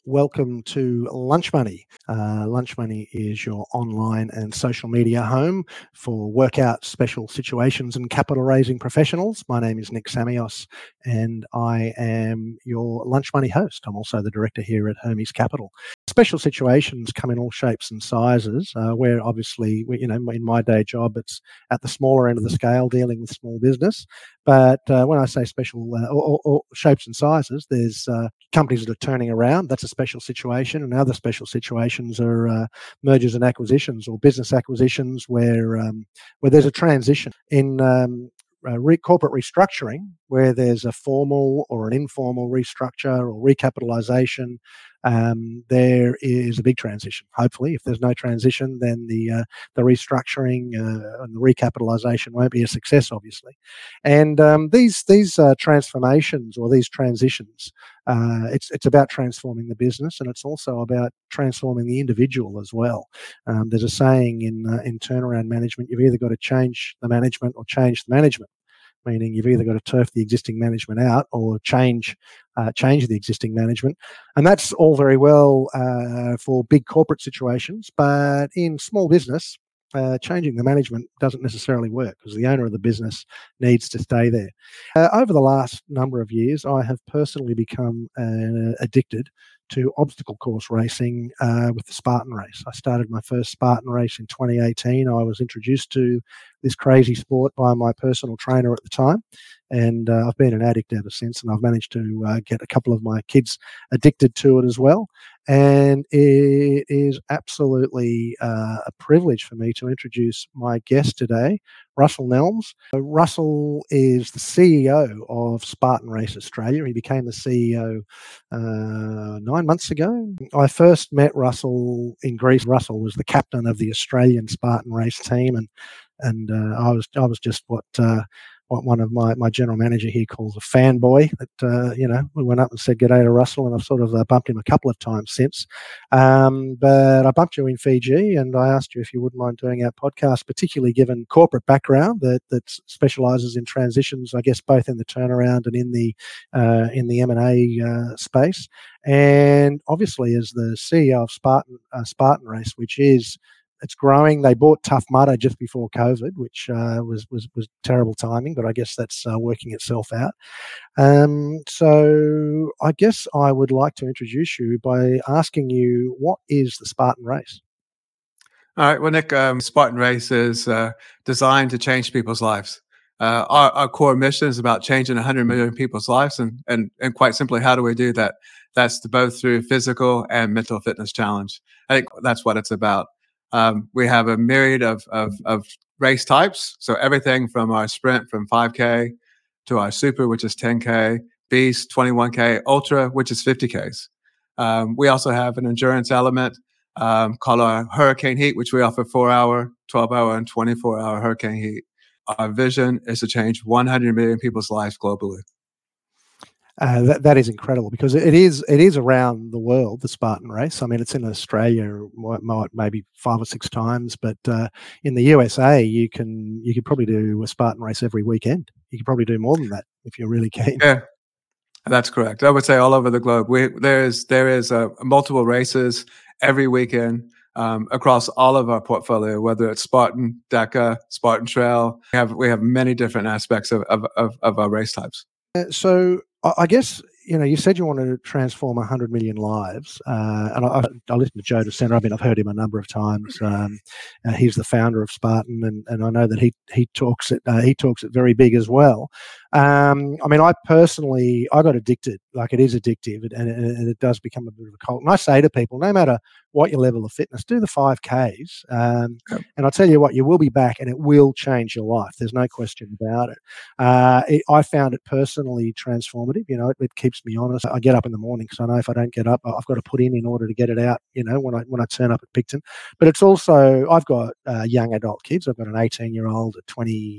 welcome to Lunch Money. Lunch Money is your online and social media home for workout special situations and capital raising professionals. My name is Nick Samios and I am your Lunch Money host. I'm also the director here at Hermes Capital. Special situations come in all shapes and sizes, where obviously, in my day job, it's at the smaller end of the scale dealing with small business. But when I say special or shapes and sizes, there's companies that are turning around. That's a special situation. And other special situations are mergers and acquisitions or business acquisitions where there's a transition in corporate restructuring, where there's a formal or an informal restructure or recapitalisation. There is a big transition. Hopefully, if there's no transition, then the restructuring and the recapitalisation won't be a success, obviously. And these transformations or these transitions, it's about transforming the business, and it's also about transforming the individual as well. There's a saying in turnaround management: you've either got to change the management or change the management. Meaning you've either got to turf the existing management out or change the existing management. And that's all very well for big corporate situations, but in small business, changing the management doesn't necessarily work because the owner of the business needs to stay there. Over the last number of years, I have personally become addicted to obstacle course racing with the Spartan race. I started my first Spartan race in 2018. I was introduced to this crazy sport by my personal trainer at the time, and I've been an addict ever since, and I've managed to get a couple of my kids addicted to it as well. And it is absolutely a privilege for me to introduce my guest today, Russell Nelms. Russell is the CEO of Spartan Race Australia. He became the CEO 9 months ago. I first met Russell in Greece. Russell was the captain of the Australian Spartan Race team, and I was just what one of my general manager here calls a fanboy. That we went up and said g'day to Russell, and I've sort of bumped him a couple of times since. But I bumped you in Fiji, and I asked you if you wouldn't mind doing our podcast, particularly given corporate background that specialises in transitions, I guess, both in the turnaround and in the M&A space. And obviously, as the CEO of Spartan Race, which is it's growing. They bought Tough Mudder just before COVID, which was terrible timing, but I guess that's working itself out. So I guess I would like to introduce you by asking you, what is the Spartan Race? All right. Well, Nick, Spartan Race is designed to change people's lives. Our core mission is about changing 100 million people's lives, and quite simply, how do we do that? That's both through physical and mental fitness challenge. I think that's what it's about. We have a myriad of race types. So everything from our sprint from 5K to our super, which is 10K, beast, 21K, ultra, which is 50Ks. We also have an endurance element called our Hurricane Heat, which we offer 4-hour, 12-hour, and 24-hour Hurricane Heat. Our vision is to change 100 million people's lives globally. That is incredible, because it is around the world, the Spartan Race. I mean, it's in Australia maybe 5 or 6 times, but in the USA, you could probably do a Spartan Race every weekend. You could probably do more than that if you're really keen. Yeah, that's correct. I would say all over the globe. There is multiple races every weekend across all of our portfolio, whether it's Spartan, DECA, Spartan Trail. We have many different aspects of our race types. So I guess, you said you wanted to transform 100 million lives, and I listened to Joe DeCenter. I've heard him a number of times. He's the founder of Spartan, and I know that he talks it very big as well. I mean, I got addicted. Like, it is addictive, and it does become a bit of a cult. And I say to people, no matter what your level of fitness, do the 5Ks. And I'll tell you what, you will be back, and it will change your life. There's no question about it. I found it personally transformative. It keeps me honest. I get up in the morning because I know if I don't get up, I've got to put in order to get it out, when I turn up at Picton. But it's also, I've got young adult kids. I've got an 18-year-old, a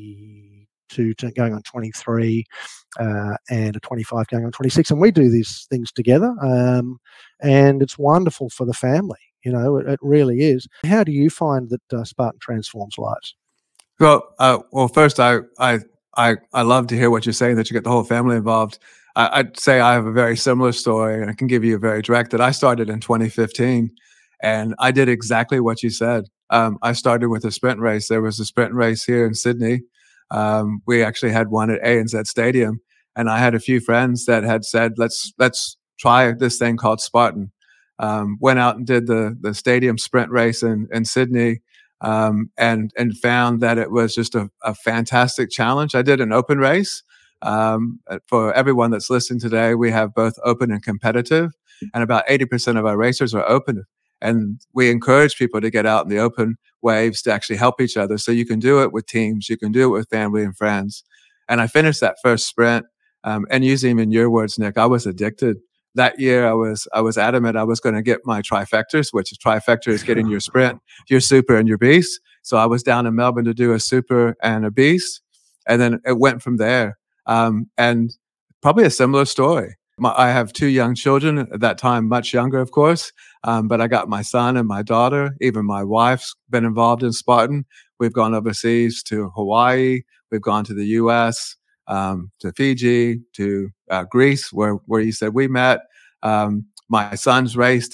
22 going on 23, and a 25 going on 26. And we do these things together. And it's wonderful for the family. It really is. How do you find that Spartan transforms lives? Well, first, I love to hear what you're saying, that you get the whole family involved. I'd say I have a very similar story, and I can give you a very direct that I started in 2015, and I did exactly what you said. I started with a sprint race. There was a sprint race here in Sydney. We actually had one at ANZ Stadium, and I had a few friends that had said, "Let's try this thing called Spartan." Went out and did the stadium sprint race in Sydney, and found that it was just a fantastic challenge. I did an open race. For everyone that's listening today, we have both open and competitive, and about 80% of our racers are open. And we encourage people to get out in the open waves to actually help each other. So you can do it with teams, you can do it with family and friends. And I finished that first sprint, and using in your words, Nick, I was addicted. That year, I was adamant I was going to get my trifectas, which is trifecta is getting your sprint, your super, and your beast. So I was down in Melbourne to do a super and a beast, and then it went from there. And probably a similar story. I have two young children at that time, much younger, of course, but I got my son and my daughter. Even my wife's been involved in Spartan. We've gone overseas to Hawaii. We've gone to the U.S., to Fiji, to Greece, where you said we met. My son's raced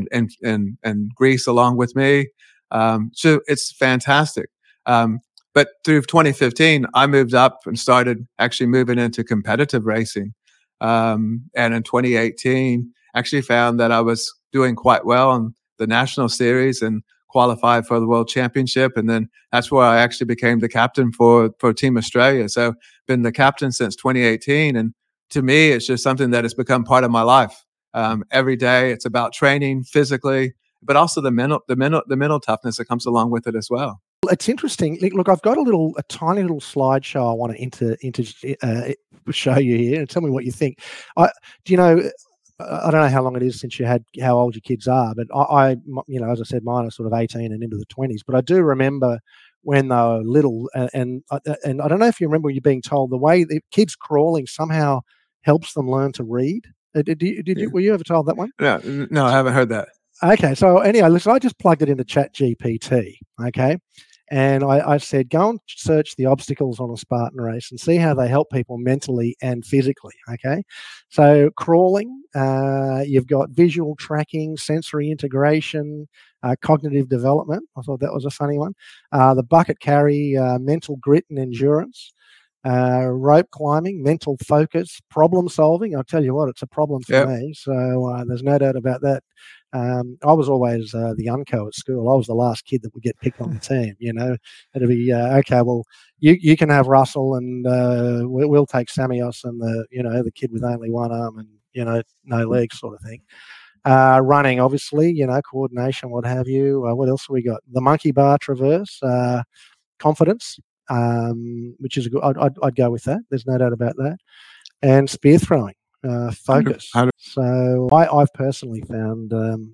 in Greece along with me. So it's fantastic. But through 2015, I moved up and started actually moving into competitive racing. And in 2018, actually found that I was doing quite well on the national series and qualified for the World Championship. And then that's where I actually became the captain for Team Australia. So been the captain since 2018. And to me, it's just something that has become part of my life. Every day, it's about training physically, but also the mental toughness that comes along with it as well. It's interesting. Look, I've got a tiny little slideshow I want to show you here, and tell me what you think. Do you know? I don't know how long it is since you had how old your kids are, but as I said, mine are sort of 18 and into the 20s. But I do remember when they were little, and I don't know if you remember you being told the way the kids crawling somehow helps them learn to read. Were you ever told that one? No, I haven't heard that. Okay, so anyway, listen, I just plugged it into ChatGPT, okay? And I said, go and search the obstacles on a Spartan race and see how they help people mentally and physically, okay? So crawling, you've got visual tracking, sensory integration, cognitive development. I thought that was a funny one. The bucket carry, mental grit and endurance. Rope climbing, mental focus, problem solving. I'll tell you what, it's a problem for me. So there's no doubt about that. I was always the unco at school. I was the last kid that would get picked on the team. It'd be okay. Well, you can have Russell, and we'll take Samios and the kid with only one arm and no legs, sort of thing. Running, obviously, coordination, what have you. What else have we got? The monkey bar traverse, confidence, which is good. I'd go with that. There's no doubt about that. And spear throwing. Focus. So I've personally found,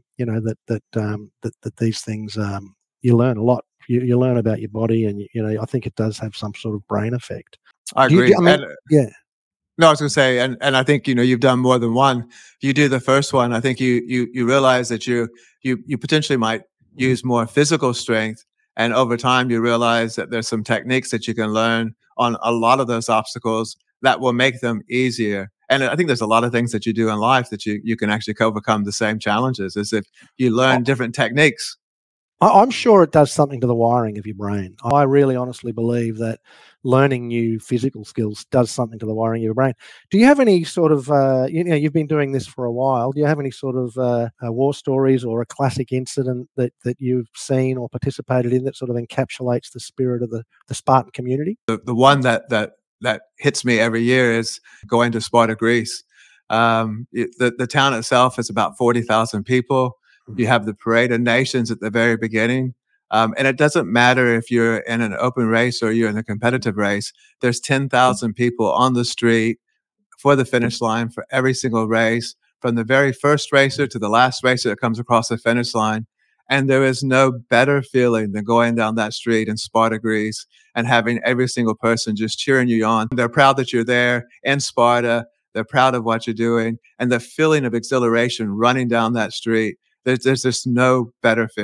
that these things, you learn a lot. You learn about your body, and I think it does have some sort of brain effect. I agree. Yeah. No, I was going to say, and I think you've done more than one. You do the first one. I think you realize that you potentially might use more physical strength, and over time you realize that there's some techniques that you can learn on a lot of those obstacles that will make them easier. And I think there's a lot of things that you do in life that you can actually overcome the same challenges as if you learn different techniques. I'm sure it does something to the wiring of your brain. I really honestly believe that learning new physical skills does something to the wiring of your brain. Do you have any sort of, you've been doing this for a while. Do you have any sort of war stories or a classic incident that you've seen or participated in that sort of encapsulates the spirit of the Spartan community? The one that hits me every year is going to Sparta, Greece. The town itself is about 40,000 people. You have the Parade of Nations at the very beginning. And it doesn't matter if you're in an open race or you're in a competitive race. There's 10,000 people on the street for the finish line for every single race, from the very first racer to the last racer that comes across the finish line. And there is no better feeling than going down that street in Sparta, Greece, and having every single person just cheering you on. They're proud that you're there in Sparta. They're proud of what you're doing. And the feeling of exhilaration running down that street, there's just no better feeling.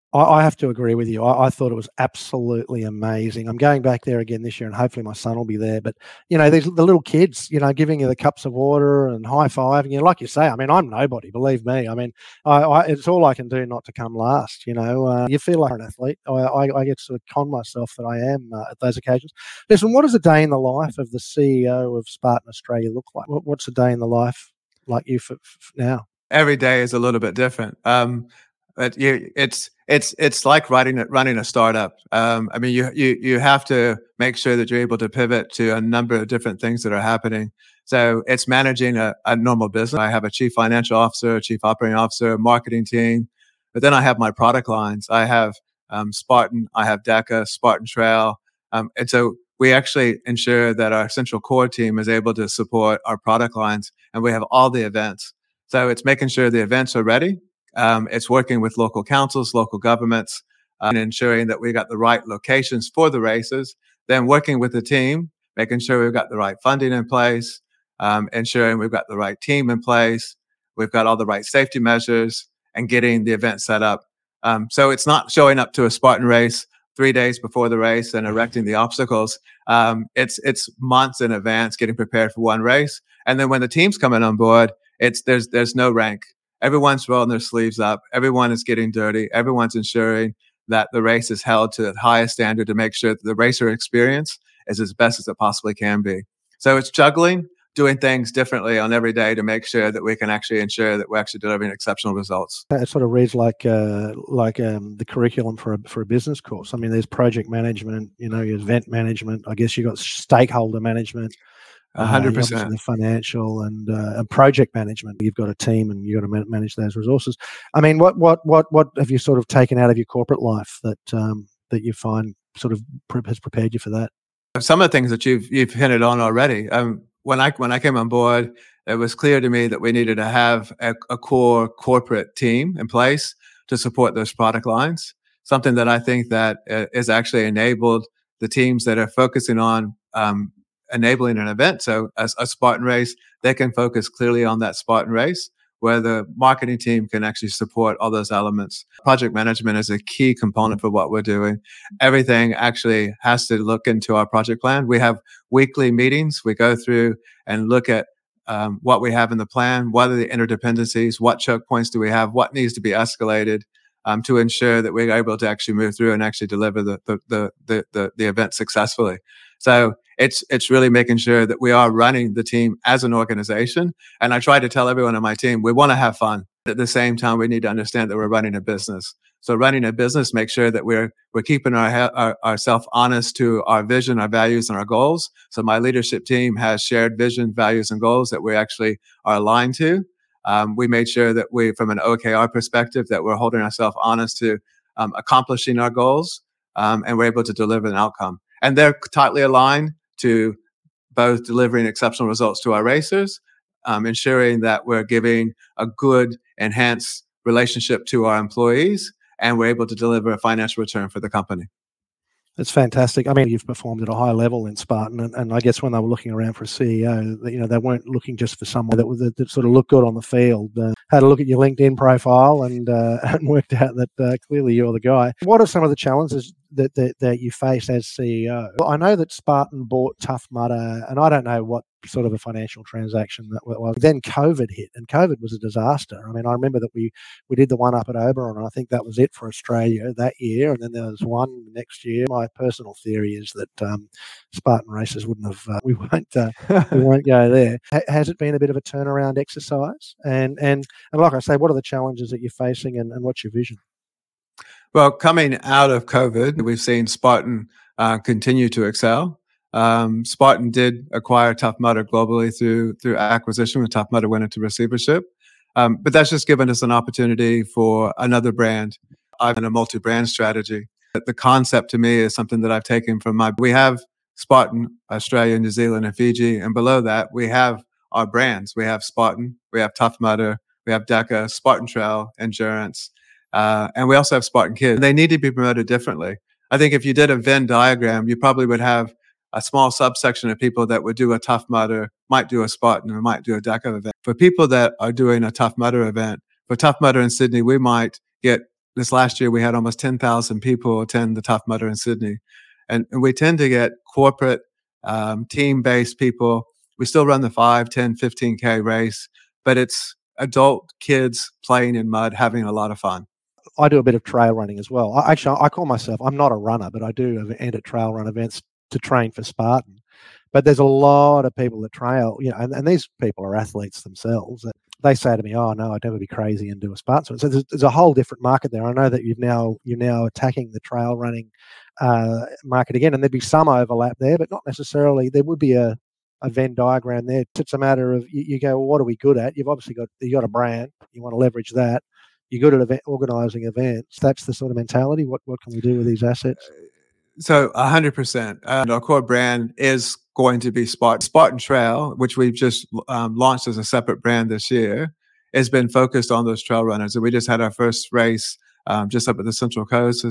I have to agree with you. I thought it was absolutely amazing. I'm going back there again this year, and hopefully my son will be there. But these the little kids, giving you the cups of water and high fiving you, like you say. I mean, I'm nobody, believe me. I mean, it's all I can do not to come last. You feel like an athlete. I get to con myself that I am at those occasions. Listen, what does a day in the life of the CEO of Spartan Australia look like? What's a day in the life like you for now? Every day is a little bit different. But it's like running a startup. I mean, you have to make sure that you're able to pivot to a number of different things that are happening. So it's managing a normal business. I have a chief financial officer, a chief operating officer, a marketing team, but then I have my product lines. I have Spartan, I have DECA, Spartan Trail, and so we actually ensure that our central core team is able to support our product lines, and we have all the events. So it's making sure the events are ready. It's working with local councils, local governments, and ensuring that we got the right locations for the races. Then working with the team, making sure we've got the right funding in place, ensuring we've got the right team in place, we've got all the right safety measures, and getting the event set up. So it's not showing up to a Spartan race 3 days before the race and erecting the obstacles. It's months in advance getting prepared for one race, and then when the team's coming on board, there's no rank. Everyone's rolling their sleeves up. Everyone is getting dirty. Everyone's ensuring that the race is held to the highest standard to make sure that the racer experience is as best as it possibly can be. So it's juggling, doing things differently on every day to make sure that we can actually ensure that we're actually delivering exceptional results. It sort of reads like the curriculum for a business course. I mean, there's project management, your event management. I guess you got stakeholder management. Obviously 100%. the financial and project management. You've got a team and you've got to manage those resources. I mean, what have you sort of taken out of your corporate life that you find sort of has prepared you for that? Some of the things that you've hinted on already. When I came on board, it was clear to me that we needed to have a core corporate team in place to support those product lines. Something that I think that is actually enabled the teams that are focusing on enabling an event. So a Spartan race, they can focus clearly on that Spartan race, where the marketing team can actually support all those elements. Project management is a key component for what we're doing. Everything actually has to look into our project plan. We have weekly meetings. We go through and look at what we have in the plan, what are the interdependencies, what choke points do we have, what needs to be escalated to ensure that we're able to actually move through and actually deliver the event successfully. So it's really making sure that we are running the team as an organization. And I try to tell everyone on my team, we want to have fun. At the same time, we need to understand that we're running a business. So running a business, make sure that we're keeping ourselves honest to our vision, our values, and our goals. So my leadership team has shared vision, values, and goals that we actually are aligned to. We made sure that from an OKR perspective, that we're holding ourselves honest to accomplishing our goals, and we're able to deliver an outcome. And they're tightly aligned to both delivering exceptional results to our racers, ensuring that we're giving a good, enhanced relationship to our employees, and we're able to deliver a financial return for the company. It's fantastic. I mean, you've performed at a high level in Spartan, and I guess when they were looking around for a CEO, they weren't looking just for someone that sort of looked good on the field. Had a look at your LinkedIn profile and worked out that clearly you're the guy. What are some of the challenges that you face as CEO? Well, I know that Spartan bought Tough Mudder, and I don't know what sort of a financial transaction that was. Then COVID hit, and COVID was a disaster. I mean, I remember that we did the one up at Oberon, and I think that was it for Australia that year, and then there was one next year. My personal theory is that Spartan races wouldn't have. We won't go there. Has it been a bit of a turnaround exercise? And like I say, what are the challenges that you're facing, and what's your vision? Well, coming out of COVID, we've seen Spartan continue to excel. Spartan did acquire Tough Mudder globally through acquisition, when Tough Mudder went into receivership. But that's just given us an opportunity for another brand. I've been a multi-brand strategy. The concept to me is something that I've taken from we have Spartan, Australia, New Zealand, and Fiji. And below that, we have our brands. We have Spartan, we have Tough Mudder, we have DECA, Spartan Trail, Endurance, and we also have Spartan Kids. They need to be promoted differently. I think if you did a Venn diagram, you probably would have a small subsection of people that would do a Tough Mudder, might do a Spartan, or might do a DECA event. For people that are doing a Tough Mudder event, for Tough Mudder in Sydney, we might get this last year we had almost 10,000 people attend the Tough Mudder in Sydney. And we tend to get corporate, team-based people. We still run the 5, 10, 15K race, but it's adult kids playing in mud, having a lot of fun. I do a bit of trail running as well. I call myself, I'm not a runner, but I do enter trail run events to train for Spartan. But there's a lot of people that trail, and these people are athletes themselves. They say to me, "Oh no, I'd never be crazy and do a Spartan." So there's a whole different market there. I know that you're now attacking the trail running market again, and there'd be some overlap there, but not necessarily. There would be a Venn diagram there. It's a matter of you go, well, what are we good at? You've obviously got a brand. You want to leverage that. You're good at organising events. That's the sort of mentality. What can we do with these assets? So 100%. Our core brand is going to be Spartan Trail, which we've just launched as a separate brand this year, has been focused on those trail runners. And we just had our first race just up at the Central Coast,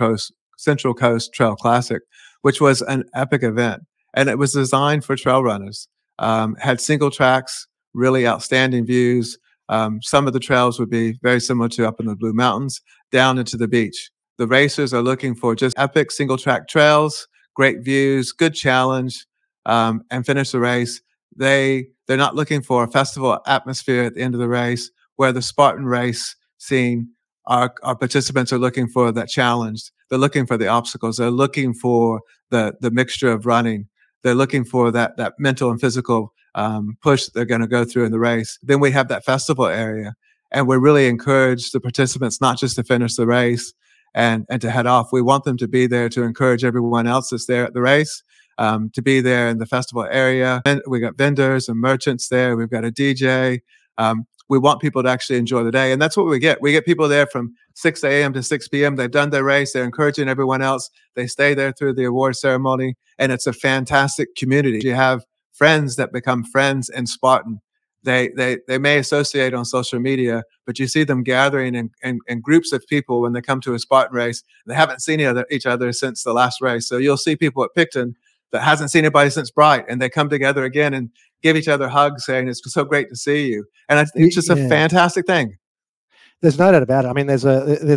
Central Coast Trail Classic, which was an epic event. And it was designed for trail runners. Had single tracks, really outstanding views. Some of the trails would be very similar to up in the Blue Mountains, down into the beach. The racers are looking for just epic single track trails, great views, good challenge, and finish the race. They're not looking for a festival atmosphere at the end of the race, where the Spartan race scene, our participants are looking for that challenge. They're looking for the obstacles. They're looking for the mixture of running. They're looking for that mental and physical push that they're going to go through in the race. Then we have that festival area, and we really encourage the participants not just to finish the race and to head off. We want them to be there to encourage everyone else that's there at the race, to be there in the festival area. And we got vendors and merchants there. We've got a DJ. We want people to actually enjoy the day. And that's what we get. We get people there from 6 a.m. to 6 p.m. They've done their race. They're encouraging everyone else. They stay there through the award ceremony. And it's a fantastic community. You have friends that become friends in Spartan. They may associate on social media, but you see them gathering in groups of people when they come to a Spartan race. They haven't seen each other since the last race. So you'll see people at Picton that hasn't seen anybody since Bright, and they come together again and give each other hugs, saying it's so great to see you. And I think it's just a fantastic thing. There's no doubt about it. I mean, there's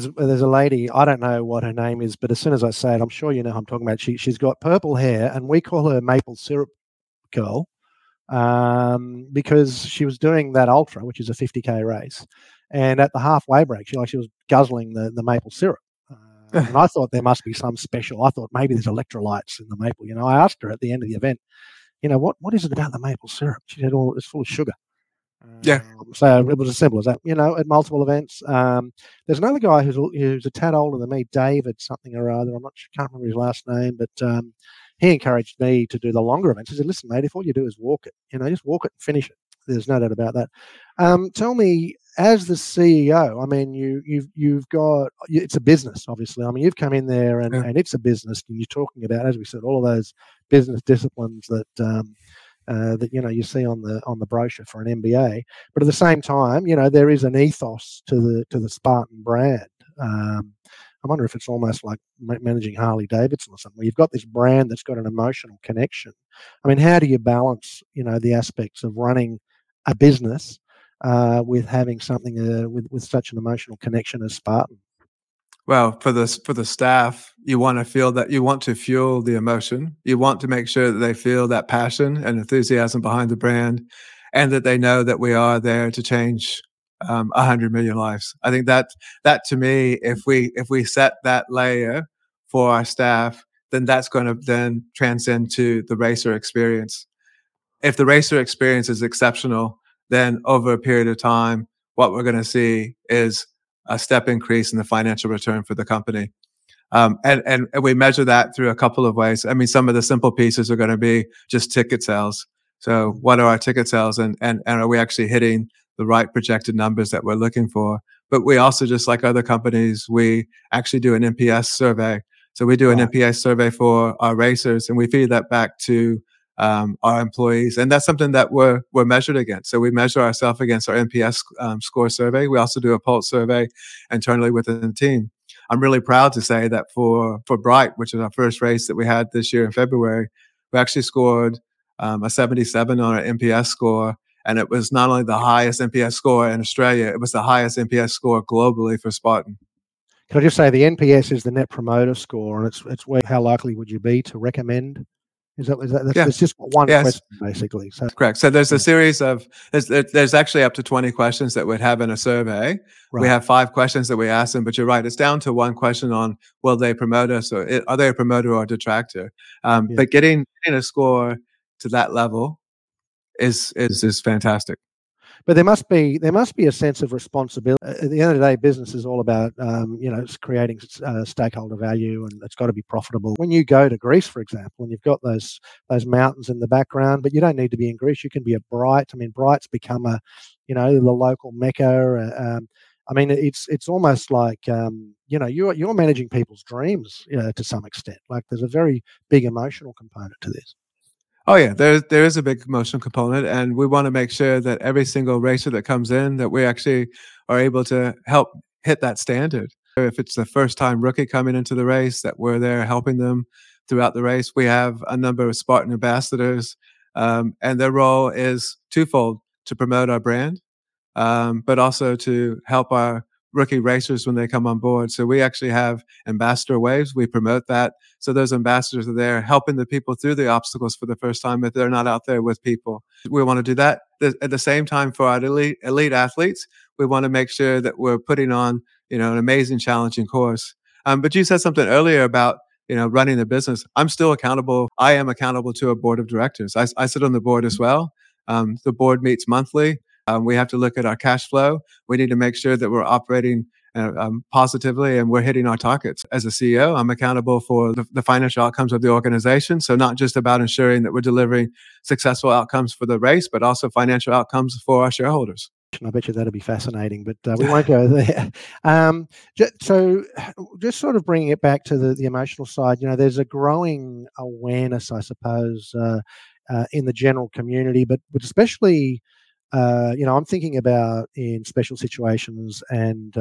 a lady, I don't know what her name is, but as soon as I say it, I'm sure you know who I'm talking about. She's got purple hair, and we call her Maple Syrup Girl, because she was doing that ultra, which is a 50K race, and at the halfway break, she was guzzling the maple syrup. And I thought there must be some special. I thought maybe there's electrolytes in the maple. I asked her at the end of the event, what is it about the maple syrup? She said, "Oh, it's full of sugar." Yeah. So it was as simple as that. At multiple events. There's another guy who's a tad older than me, David something or other. Can't remember his last name, but he encouraged me to do the longer events. He said, "Listen, mate, if all you do is walk it, just walk it and finish it." There's no doubt about that. Tell me, as the CEO, I mean, you've got, it's a business, obviously. I mean, you've come in there and it's a business, and you're talking about, as we said, all of those business disciplines that you see on the brochure for an MBA. But at the same time, there is an ethos to the Spartan brand. I wonder if it's almost like managing Harley Davidson or something, where you've got this brand that's got an emotional connection. I mean, how do you balance, the aspects of running a business with having something with such an emotional connection as Spartan? Well, for the staff, you want to fuel the emotion. You want to make sure that they feel that passion and enthusiasm behind the brand, and that they know that we are there to change 100 million lives. I think that to me, if we set that layer for our staff, then that's going to then transcend to the racer experience. If the racer experience is exceptional, then over a period of time, what we're going to see is a step increase in the financial return for the company. And we measure that through a couple of ways. I mean, some of the simple pieces are going to be just ticket sales. So what are our ticket sales, and are we actually hitting the right projected numbers that we're looking for? But we also, just like other companies, we actually do an NPS survey. So we do an NPS survey for our racers, and we feed that back to our employees, and that's something that we're measured against. So we measure ourselves against our NPS score survey. We also do a pulse survey internally within the team. I'm really proud to say that for Bright, which is our first race that we had this year in February, we actually scored a 77 on our NPS score, and it was not only the highest NPS score in Australia, it was the highest NPS score globally for Spartan. Can I just say the NPS is the Net Promoter Score, and it's where how likely would you be to recommend? Is that Yeah. that's just one Yes. question basically. So Correct. So there's a series of there's actually up to 20 questions that we'd have in a survey. We right, have 5 questions that we ask them, but you're right. It's down to one question on will they promote us or are they a promoter or a detractor? yeah. But getting a score to that level is fantastic. But there must be a sense of responsibility. At the end of the day, business is all about it's creating stakeholder value, and it's got to be profitable. When you go to Greece, for example, and you've got those mountains in the background, but you don't need to be in Greece. You can be at Bright. I mean, Bright's become the local mecca. I mean, it's almost like you're managing people's dreams to some extent. Like there's a very big emotional component to this. Oh yeah, there is a big emotional component, and we want to make sure that every single racer that comes in, that we actually are able to help hit that standard. If it's the first time rookie coming into the race, that we're there helping them throughout the race. We have a number of Spartan ambassadors, and their role is twofold: to promote our brand, but also to help our rookie racers when they come on board. So we actually have ambassador waves. We promote that. So those ambassadors are there helping the people through the obstacles for the first time if they're not out there with people. We want to do that. At the same time, for our elite athletes, we want to make sure that we're putting on an amazing, challenging course. But you said something earlier about running the business. I'm still accountable. I am accountable to a board of directors. I sit on the board as well. The board meets monthly. We have to look at our cash flow. We need to make sure that we're operating positively and we're hitting our targets. As a CEO, I'm accountable for the financial outcomes of the organization. So not just about ensuring that we're delivering successful outcomes for the race, but also financial outcomes for our shareholders. I bet you that'll be fascinating, but we won't go there. So just sort of bringing it back to the emotional side, there's a growing awareness, I suppose, in the general community, but especially I'm thinking about in special situations and,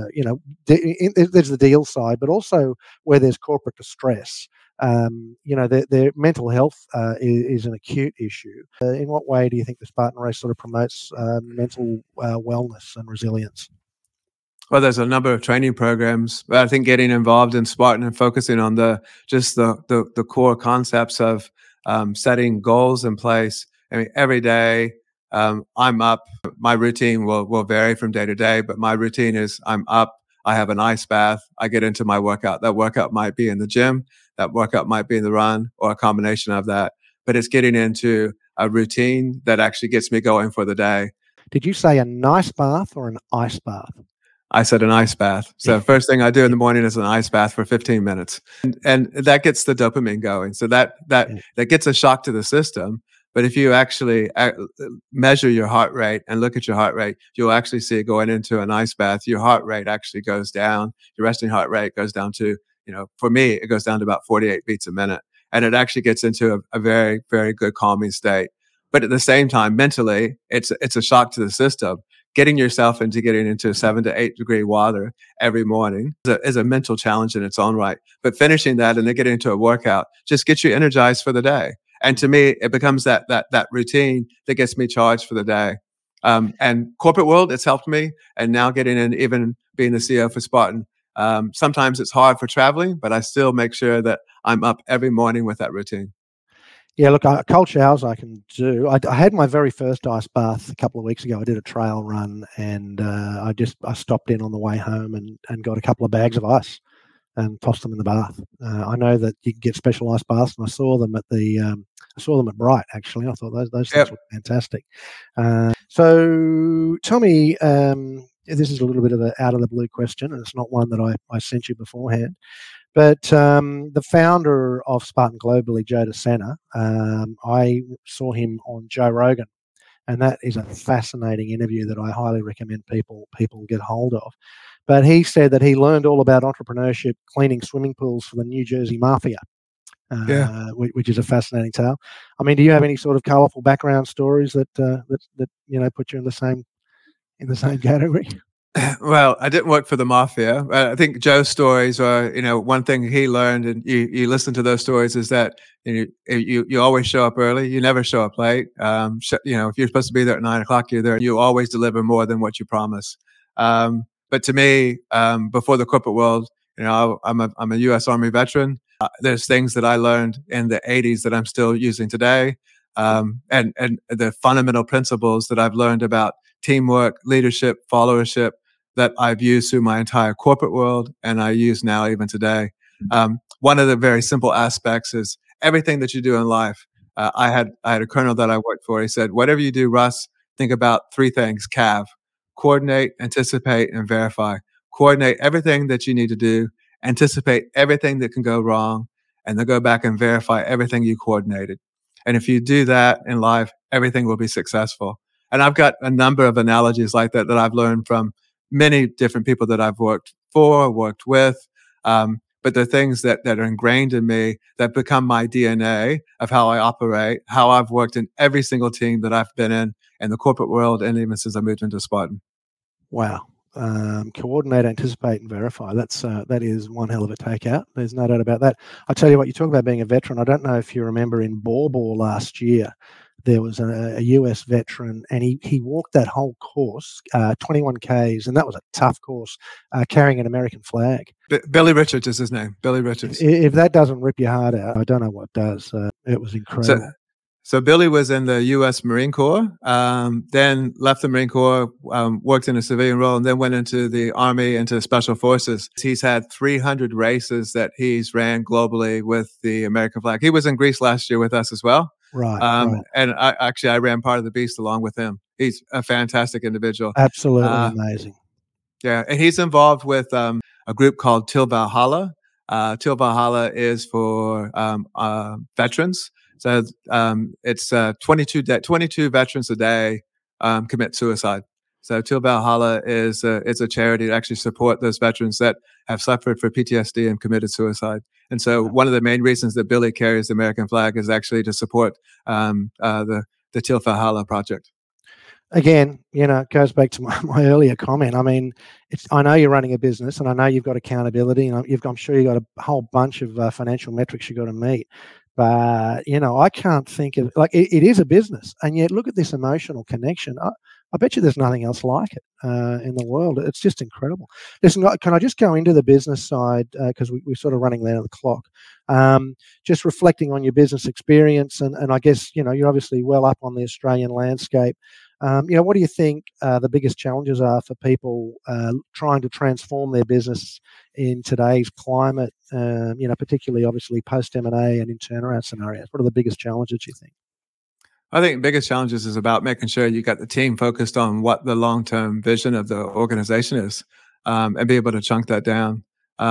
there's the deal side, but also where there's corporate distress. Their mental health is an acute issue. In what way do you think the Spartan Race sort of promotes mental wellness and resilience? Well, there's a number of training programs, but I think getting involved in Spartan and focusing on the core concepts of setting goals in place. I mean, every day I'm up. My routine will vary from day to day, but my routine is I'm up. I have an ice bath. I get into my workout. That workout might be in the gym. That workout might be in the run or a combination of that. But it's getting into a routine that actually gets me going for the day. Did you say a nice bath or an ice bath? I said an ice bath. So first thing I do in the morning is an ice bath for 15 minutes. And that gets the dopamine going. So that gets a shock to the system. But if you actually measure your heart rate and look at your heart rate, you'll actually see going into an ice bath, your heart rate actually goes down. Your resting heart rate goes down to, for me, it goes down to about 48 beats a minute. And it actually gets into a very, very good calming state. But at the same time, mentally, it's a shock to the system. Getting yourself getting into 7 to 8 degree water every morning is a mental challenge in its own right. But finishing that and then getting into a workout just gets you energized for the day. And to me, it becomes that routine that gets me charged for the day. And corporate world, it's helped me. And now getting in, even being the CEO for Spartan, sometimes it's hard for traveling, but I still make sure that I'm up every morning with that routine. Yeah, look, cold showers I can do. I had my very first ice bath a couple of weeks ago. I did a trail run, and I stopped in on the way home and got a couple of bags of ice and tossed them in the bath. I know that you can get special ice baths, and I saw them at Bright actually. I thought those things were fantastic. So tell me, this is a little bit of an out of the blue question, and it's not one that I sent you beforehand. But the founder of Spartan globally, Joe DeSena, I saw him on Joe Rogan, and that is a fascinating interview that I highly recommend people get hold of. But he said that he learned all about entrepreneurship cleaning swimming pools for the New Jersey Mafia, which is a fascinating tale. I mean, do you have any sort of colourful background stories that put you in the same category? Well, I didn't work for the mafia. I think Joe's stories are, one thing he learned, and you listen to those stories, is that you always show up early. You never show up late. If you're supposed to be there at 9 o'clock, you're there. You always deliver more than what you promise. But But to me, before the corporate world, I'm a U.S. Army veteran. There's things that I learned in the '80s that I'm still using today, and the fundamental principles that I've learned about teamwork, leadership, followership that I've used through my entire corporate world, and I use now even today. One of the very simple aspects is everything that you do in life. I had a colonel that I worked for. He said, "Whatever you do, Russ, think about three things: CAV, coordinate, anticipate, and verify. Coordinate everything that you need to do, anticipate everything that can go wrong, and then go back and verify everything you coordinated. And if you do that in life, everything will be successful." And I've got a number of analogies like that that I've learned from many different people that I've worked for, worked with. But the things that are ingrained in me that become my DNA of how I operate, how I've worked in every single team that I've been in the corporate world, and even since I moved into Spartan. Wow. Coordinate, anticipate, and verify. That is one hell of a takeout. There's no doubt about that. I tell you what, you talk about being a veteran. I don't know if you remember in Ball last year, there was a US veteran, and he walked that whole course, 21 Ks, and that was a tough course, carrying an American flag. Billy Richards is his name. Billy Richards. If that doesn't rip your heart out, I don't know what does. It was incredible. So Billy was in the U.S. Marine Corps, then left the Marine Corps, worked in a civilian role, and then went into the Army, into Special Forces. He's had 300 races that he's ran globally with the American flag. He was in Greece last year with us as well. Right. And I ran part of the beast along with him. He's a fantastic individual. Absolutely amazing. Yeah, and he's involved with a group called Till Valhalla. Till Valhalla is for veterans. So it's 22 veterans a day commit suicide. So Till Valhalla is a charity to actually support those veterans that have suffered for PTSD and committed suicide. And so one of the main reasons that Billy carries the American flag is actually to support the Till Valhalla project. Again, it goes back to my earlier comment. I mean, I know you're running a business, and I know you've got accountability, and I'm sure you've got a whole bunch of financial metrics you've got to meet. But, I can't think of, like, it is a business, and yet look at this emotional connection. I bet you there's nothing else like it in the world. It's just incredible. Listen, can I just go into the business side, because we're sort of running down the clock. Just reflecting on your business experience, and I guess, you're obviously well up on the Australian landscape. What do you think the biggest challenges are for people trying to transform their business in today's climate, particularly obviously post M&A and in turnaround scenarios? What are the biggest challenges, you think? I think the biggest challenges is about making sure you got the team focused on what the long-term vision of the organization is, and be able to chunk that down.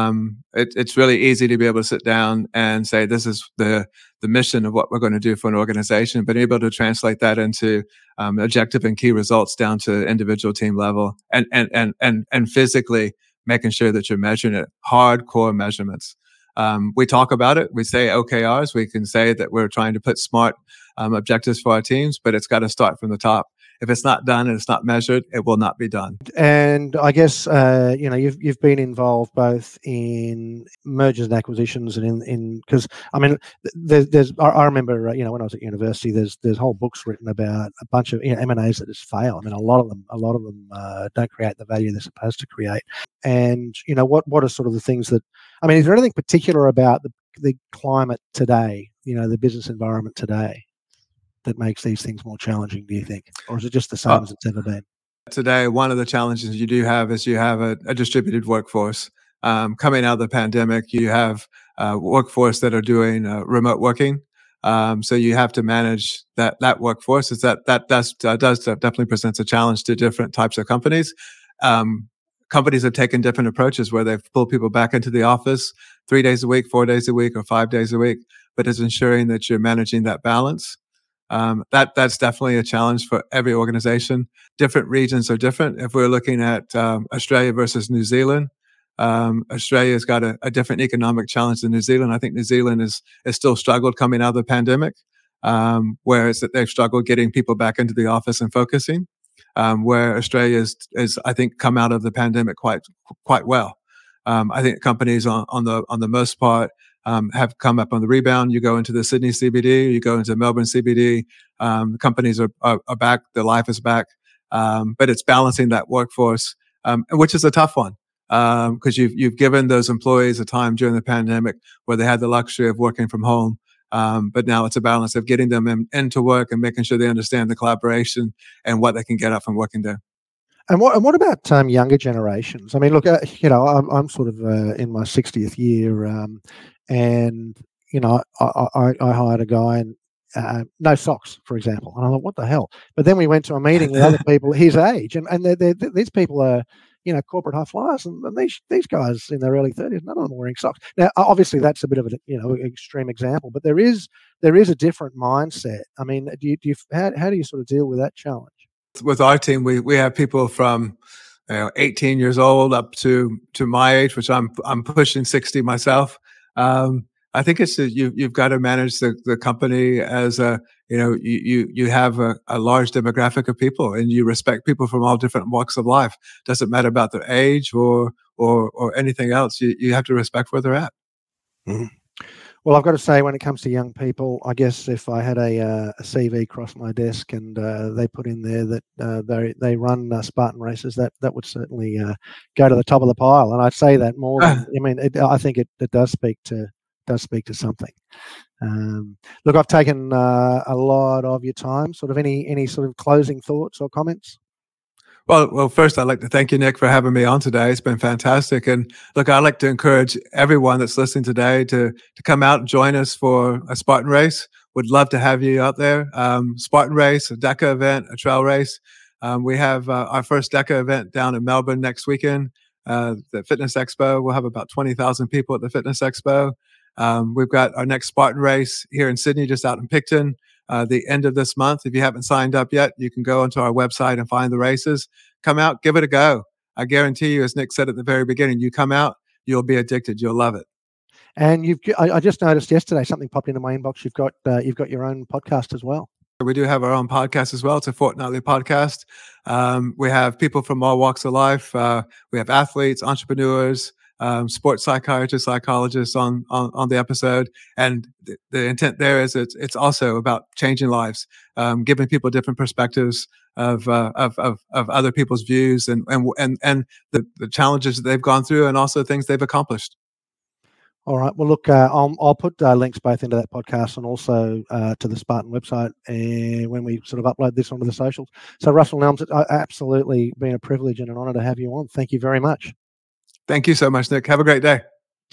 It's really easy to be able to sit down and say, this is the mission of what we're going to do for an organization, but able to translate that into objective and key results down to individual team level, and physically making sure that you're measuring it, hardcore measurements. We talk about it. We say OKRs. We can say that we're trying to put smart objectives for our teams, but it's got to start from the top. If it's not done and it's not measured, it will not be done. And I guess you've been involved both in mergers and acquisitions, and in because I mean, I remember when I was at university, there's whole books written about a bunch of M&As that just fail. I mean, a lot of them don't create the value they're supposed to create. And what are sort of the things that, I mean, is there anything particular about the climate today, the business environment today, that makes these things more challenging, do you think? Or is it just the same as it's ever been? Today, one of the challenges you do have is you have a distributed workforce. Coming out of the pandemic, you have a workforce that are doing remote working. So you have to manage that workforce. That does definitely presents a challenge to different types of companies. Companies have taken different approaches where they've pulled people back into the office 3 days a week, 4 days a week, or 5 days a week, but it's ensuring that you're managing that balance. That's definitely a challenge for every organization. Different regions are different. If we're looking at Australia versus New Zealand, Australia's got a different economic challenge than New Zealand. I think New Zealand is still struggled coming out of the pandemic, whereas that they've struggled getting people back into the office and focusing. Where Australia is I think come out of the pandemic quite well. I think companies on the most part have come up on the rebound. You go into the Sydney CBD, you go into Melbourne CBD, companies are back, their life is back, but it's balancing that workforce which is a tough one because you've given those employees a time during the pandemic where they had the luxury of working from home. But now it's a balance of getting them into work and making sure they understand the collaboration and what they can get out from working there. And what about younger generations? I mean, look, I'm sort of in my 60th year, and I hired a guy and no socks, for example, and I thought, what the hell? But then we went to a meeting with other people his age, and these people are corporate high flyers, and these guys in their early 30s, none of them are wearing socks. Now, obviously, that's a bit of an extreme example, but there is a different mindset. I mean, how do you sort of deal with that challenge? With our team, we have people from 18 years old up to my age, which I'm pushing 60 myself. I think it's you've got to manage the company as you have a large demographic of people, and you respect people from all different walks of life. Doesn't matter about their age or anything else. You have to respect where they're at. Mm-hmm. Well, I've got to say, when it comes to young people, I guess if I had a CV cross my desk and they put in there that they run Spartan races, that would certainly go to the top of the pile. And I'd say that more than I think it does speak to something. Look, I've taken a lot of your time. Sort of any sort of closing thoughts or comments? Well, first, I'd like to thank you, Nick, for having me on today. It's been fantastic. And look, I'd like to encourage everyone that's listening today to come out and join us for a Spartan race. Would love to have you out there. Spartan race, a DECA event, a trail race. We have our first DECA event down in Melbourne next weekend, the Fitness Expo. We'll have about 20,000 people at the Fitness Expo. We've got our next Spartan race here in Sydney, just out in Picton. The end of this month. If you haven't signed up yet, you can go onto our website and find the races. Come out, give it a go. I guarantee you, as Nick said at the very beginning, you come out, you'll be addicted. You'll love it. And I just noticed yesterday something popped into my inbox. You've got your own podcast as well. We do have our own podcast as well. It's a fortnightly podcast. We have people from all walks of life. We have athletes, entrepreneurs, sports psychiatrists, psychologists on the episode, and the intent there is it's also about changing lives, giving people different perspectives of other people's views and the challenges that they've gone through, and also things they've accomplished. All right. Well, look, I'll put links both into that podcast and also to the Spartan website when we sort of upload this onto the socials. So, Russell Nelms, it's absolutely been a privilege and an honour to have you on. Thank you very much. Thank you so much, Nick. Have a great day.